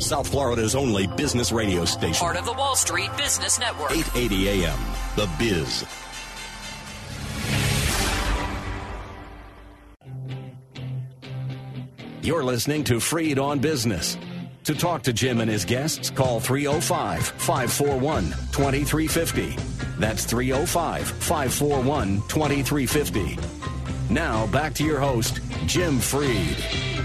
South Florida's only business radio station. Part of the Wall Street Business Network. 880 AM, The Biz. You're listening to Freed on Business. To talk to Jim and his guests, call 305-541-2350. That's 305-541-2350. Now, back to your host, Jim Freed.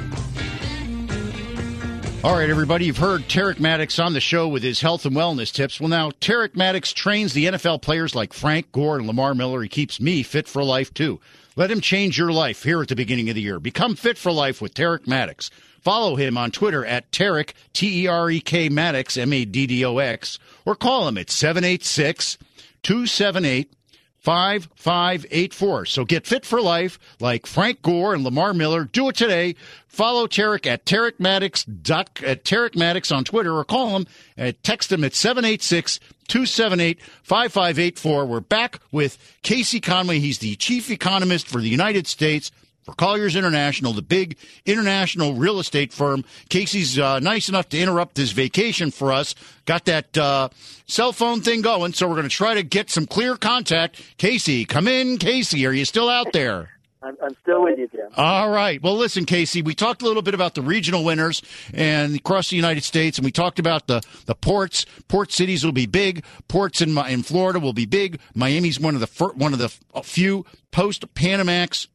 All right, everybody, you've heard Tarek Maddox on the show with his health and wellness tips. Well, now, Tarek Maddox trains the NFL players like Frank Gore and Lamar Miller. He keeps me fit for life, too. Let him change your life here at the beginning of the year. Become fit for life with Tarek Maddox. Follow him on Twitter at Tarek, T-E-R-E-K Maddox, M-A-D-D-O-X, or call him at 786-278-5584. So get fit for life like Frank Gore and Lamar Miller. Do it today. Follow Tarek at Tarek Maddox on Twitter, or call him and text him at 786-278-5584. We're back with Casey Conway. He's the chief economist for the United States for Colliers International, the big international real estate firm. Casey's nice enough to interrupt his vacation for us. Got that cell phone thing going, so we're going to try to get some clear contact. Casey, come in. Casey, are you still out there? I'm still with you, Jim. All right. Well, listen, Casey, we talked a little bit about the regional winners and across the United States, and we talked about the ports. Port cities will be big. Ports in Florida will be big. Miami's one of the few post-Panamax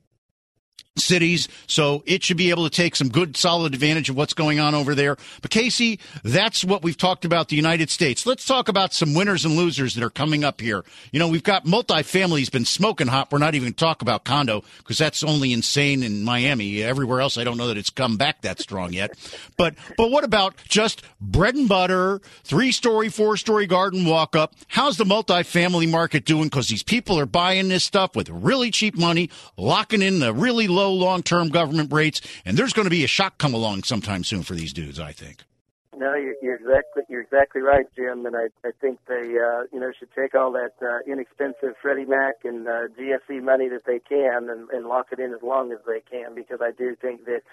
cities, so it should be able to take some good, solid advantage of what's going on over there. But, Casey, that's what we've talked about the United States. Let's talk about some winners and losers that are coming up here. You know, we've got multifamily's been smoking hot. We're not even going to talk about condo because that's only insane in Miami. Everywhere else, I don't know that it's come back that strong yet. But what about just bread and butter, 3-story, 4-story garden walk-up? How's the multifamily market doing? Because these people are buying this stuff with really cheap money, locking in the really low long-term government rates, and there's going to be a shock come along sometime soon for these dudes, I think. No, you're exactly right, Jim, and I think they should take all that inexpensive Freddie Mac and GSE money that they can and lock it in as long as they can, because I do think that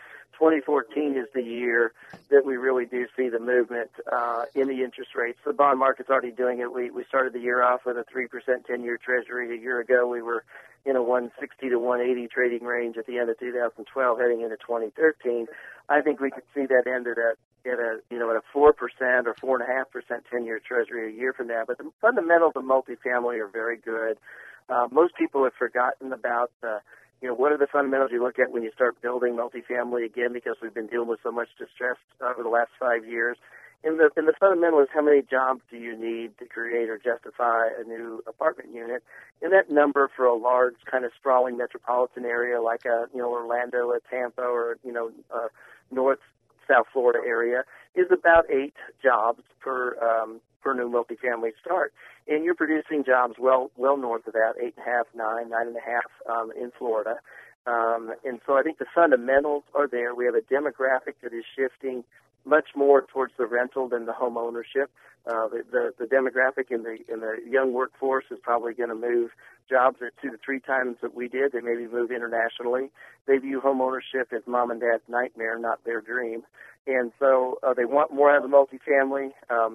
2014 is the year that we really do see the movement in the interest rates. The bond market's already doing it. We started the year off with a 3% 10-year Treasury. A year ago, we were in a 160 to 180 trading range at the end of 2012, heading into 2013. I think we could see that end at a 4% or 4.5% 10-year Treasury a year from now. But the fundamentals of multifamily are very good. Most people have forgotten about what are the fundamentals you look at when you start building multifamily again, because we've been dealing with so much distress over the last 5 years. And the fundamental is how many jobs do you need to create or justify a new apartment unit? And that number for a large kind of sprawling metropolitan area like Orlando, a Tampa, or North South Florida area is about 8 jobs per new multifamily start. And you're producing jobs well north of that, 8.5, 9.5 in Florida. And so I think the fundamentals are there. We have a demographic that is shifting much more towards the rental than the home ownership. The demographic in the young workforce is probably going to move jobs at 2 to 3 times that we did. They maybe move internationally. They view home ownership as mom and dad's nightmare, not their dream. And so they want more out of the multifamily.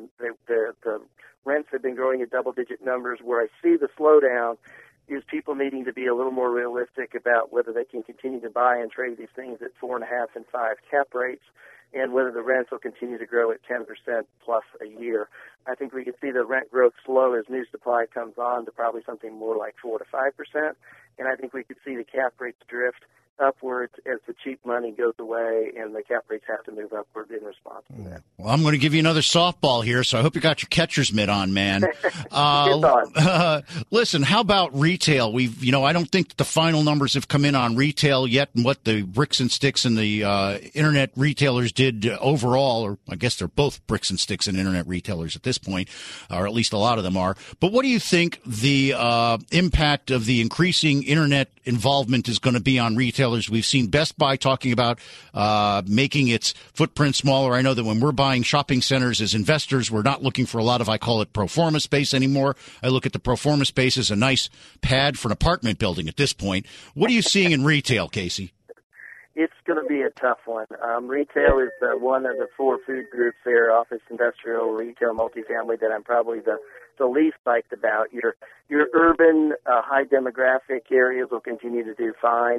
The rents have been growing at double-digit numbers. Where I see the slowdown is people needing to be a little more realistic about whether they can continue to buy and trade these things at 4.5 and 5 cap rates, and whether the rents will continue to grow at 10% plus a year. I think we could see the rent growth slow as new supply comes on to probably something more like 4 to 5%, and I think we could see the cap rates drift upwards as the cheap money goes away and the cap rates have to move upward in response to that. Well, I'm going to give you another softball here, so I hope you got your catcher's mitt on, man. Listen, how about retail? I don't think the final numbers have come in on retail yet, and what the bricks and sticks and the internet retailers did overall, or I guess they're both bricks and sticks and internet retailers at this point, or at least a lot of them are. But what do you think the impact of the increasing internet involvement is going to be on retail? We've seen Best Buy talking about making its footprint smaller. I know that when we're buying shopping centers as investors, we're not looking for a lot of, I call it, pro forma space anymore. I look at the pro forma space as a nice pad for an apartment building at this point. What are you seeing in retail, Casey? It's going to be a tough one. Retail is one of the four food groups there, office, industrial, retail, multifamily, that I'm probably the least psyched about. Your urban, high demographic areas will continue to do fine.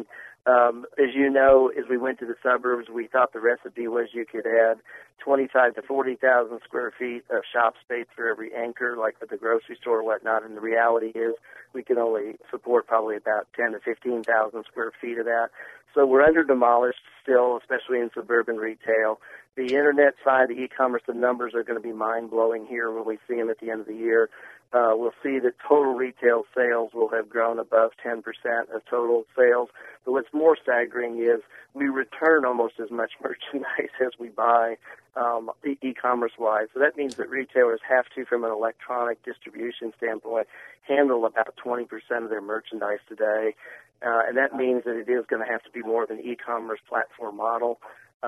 As you know, as we went to the suburbs, we thought the recipe was you could add 25 to 40,000 square feet of shop space for every anchor, like at the grocery store or whatnot. And the reality is we can only support probably about 10 to 15,000 square feet of that. So we're under demolished still, especially in suburban retail. The internet side, the e-commerce, the numbers are going to be mind-blowing here when we see them at the end of the year. We'll see that total retail sales will have grown above 10% of total sales. But what's more staggering is we return almost as much merchandise as we buy e-commerce-wise. So that means that retailers have to, from an electronic distribution standpoint, handle about 20% of their merchandise today. And that means that it is going to have to be more of an e-commerce platform model.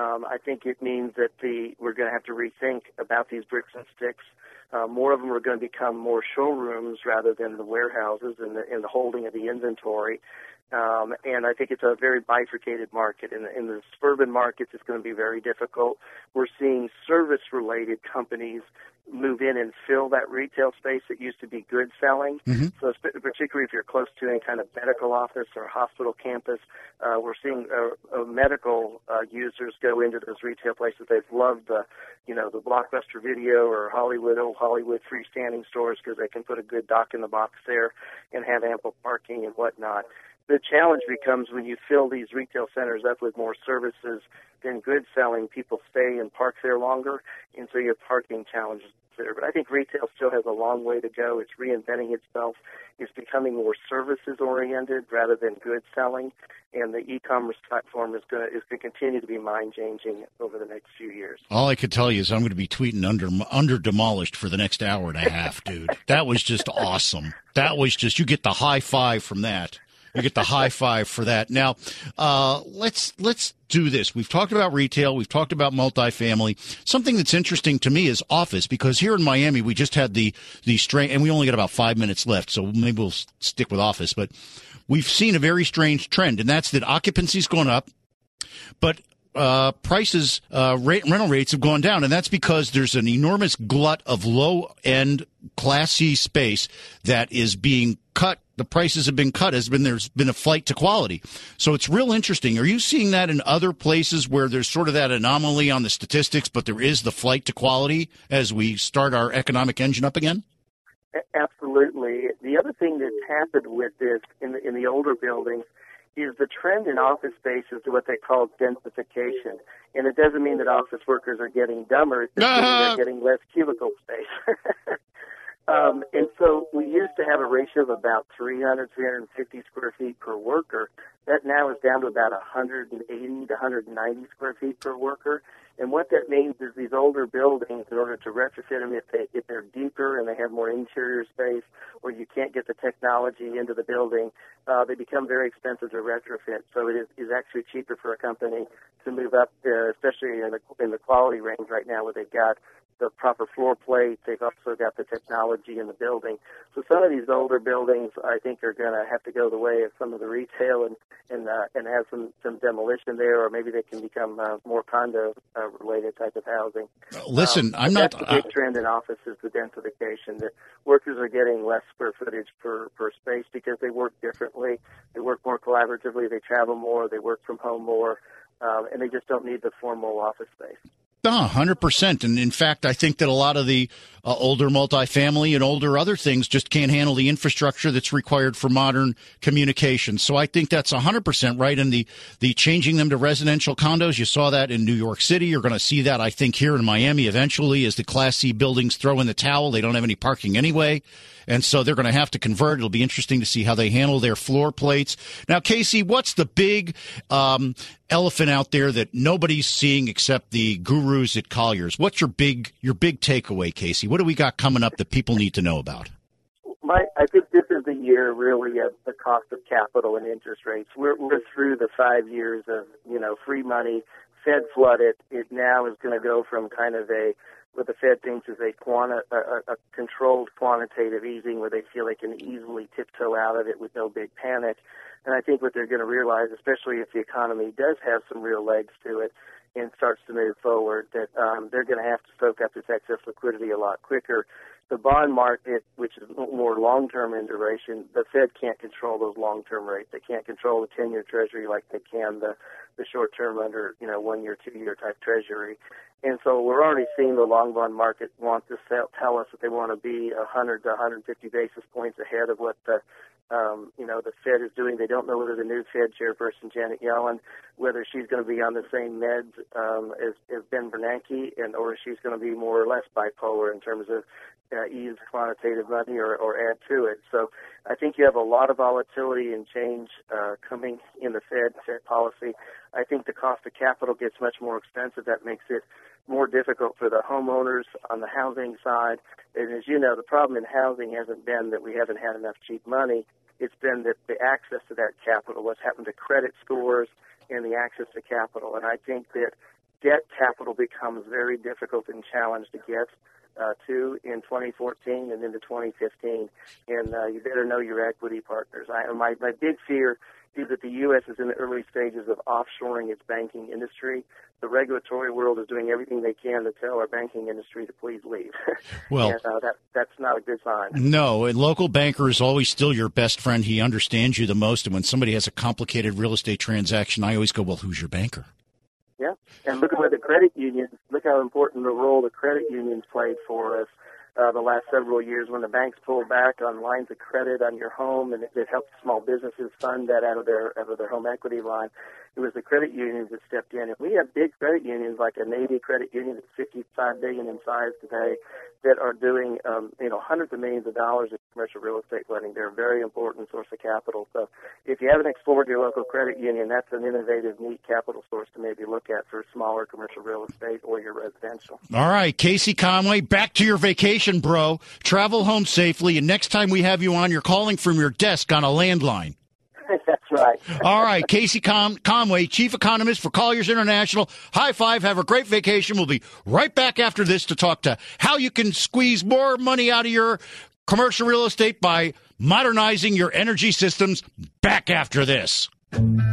I think it means that we're going to have to rethink about these bricks and sticks. More of them are going to become more showrooms rather than the warehouses and the holding of the inventory. And I think it's a very bifurcated market. In the suburban markets, it's going to be very difficult. We're seeing service-related companies move in and fill that retail space that used to be good selling. Mm-hmm. So particularly if you're close to any kind of medical office or hospital campus, we're seeing medical users go into those retail places. They've loved the Blockbuster Video or old Hollywood freestanding stores because they can put a good dock in the box there and have ample parking and whatnot. The challenge becomes when you fill these retail centers up with more services than good selling, people stay and park there longer, and so you have parking challenges there. But I think retail still has a long way to go. It's reinventing itself. It's becoming more services-oriented rather than good selling, and the e-commerce platform is going to continue to be mind-changing over the next few years. All I could tell you is I'm going to be tweeting under demolished for the next hour and a half, dude. That was just awesome. That was just, you get the high five from that. You get the high five for that. Now, let's do this. We've talked about retail. We've talked about multifamily. Something that's interesting to me is office, because here in Miami, we just had the strain, and we only got about 5 minutes left, so maybe we'll stick with office. But we've seen a very strange trend, and that's that occupancy's gone up, but prices, rental rates have gone down, and that's because there's an enormous glut of low-end Class C space that is being cut. The prices have been cut. There's been a flight to quality. So it's real interesting. Are you seeing that in other places where there's sort of that anomaly on the statistics, but there is the flight to quality as we start our economic engine up again? Absolutely. The other thing that's happened with this in the older buildings is the trend in office space is to what they call densification. And it doesn't mean that office workers are getting dumber. It's just they're getting less cubicle space. And so we used to have a ratio of about 350 square feet per worker. That now is down to about 180 to 190 square feet per worker. And what that means is these older buildings, in order to retrofit them, if they're deeper and they have more interior space, or you can't get the technology into the building, they become very expensive to retrofit. So it is actually cheaper for a company to move up, especially in the quality range right now, where they've got the proper floor plate. They've also got the technology in the building. So some of these older buildings, I think, are going to have to go the way of some of the retail and have some demolition there, or maybe they can become more condo related type of housing. Listen, that's the big trend in office is the densification. That workers are getting less square footage per space because they work differently. They work more collaboratively. They travel more. They work from home more, and they just don't need the formal office space. 100%. And in fact, I think that a lot of the older multifamily and older other things just can't handle the infrastructure that's required for modern communication. So I think that's 100% right. And the changing them to residential condos, you saw that in New York City. You're going to see that, I think, here in Miami eventually as the Class C buildings throw in the towel. They don't have any parking anyway. And so they're going to have to convert. It'll be interesting to see how they handle their floor plates. Now, Casey, what's the big elephant out there that nobody's seeing except the gurus at Colliers? What's your big takeaway, Casey? What do we got coming up that people need to know about? I think this is the year really of the cost of capital and interest rates. We're through the 5 years of free money. Fed flooded. It now is going to go from kind of a what the Fed thinks is a controlled quantitative easing where they feel they can easily tiptoe out of it with no big panic. And I think what they're going to realize, especially if the economy does have some real legs to it and starts to move forward, that they're going to have to soak up this excess liquidity a lot quicker. The bond market, which is more long-term in duration, the Fed can't control those long-term rates. They can't control the 10-year Treasury like they can the short-term under, 1-year, 2-year type Treasury. And so we're already seeing the long bond market want to tell us that they want to be 100 to 150 basis points ahead of what the Fed is doing. They don't know whether the new Fed chairperson, Janet Yellen, whether she's going to be on the same meds as Ben Bernanke, or she's going to be more or less bipolar in terms of ease quantitative money or add to it. So I think you have a lot of volatility and change coming in the Fed policy. I think the cost of capital gets much more expensive. That makes it more difficult for the homeowners on the housing side. And as you know, the problem in housing hasn't been that we haven't had enough cheap money. It's been that the access to that capital, what's happened to credit scores and the access to capital. And I think that debt capital becomes very difficult and challenged to get to in 2014 and into 2015. And you better know your equity partners. My big fear is that the U.S. is in the early stages of offshoring its banking industry. The regulatory world is doing everything they can to tell our banking industry to please leave. Well, and that's not a good sign. No, a local banker is always still your best friend. He understands you the most. And when somebody has a complicated real estate transaction, I always go, well, who's your banker? Yeah, and look at what the credit unions, look how important the role the credit unions played for us the last several years when the banks pulled back on lines of credit on your home, and it helped small businesses fund that out of their home equity line. It was the credit unions that stepped in. And we have big credit unions like a Navy credit union that's $55 billion in size today that are doing hundreds of millions of dollars in commercial real estate lending. They're a very important source of capital. So if you haven't explored your local credit union, that's an innovative, neat capital source to maybe look at for smaller commercial real estate or your residential. All right, Casey Conway, back to your vacation, bro. Travel home safely, and next time we have you on, you're calling from your desk on a landline. That's right. All right, Casey Conway, Chief Economist for Colliers International. High five. Have a great vacation. We'll be right back after this to talk to how you can squeeze more money out of your commercial real estate by modernizing your energy systems. Back after this.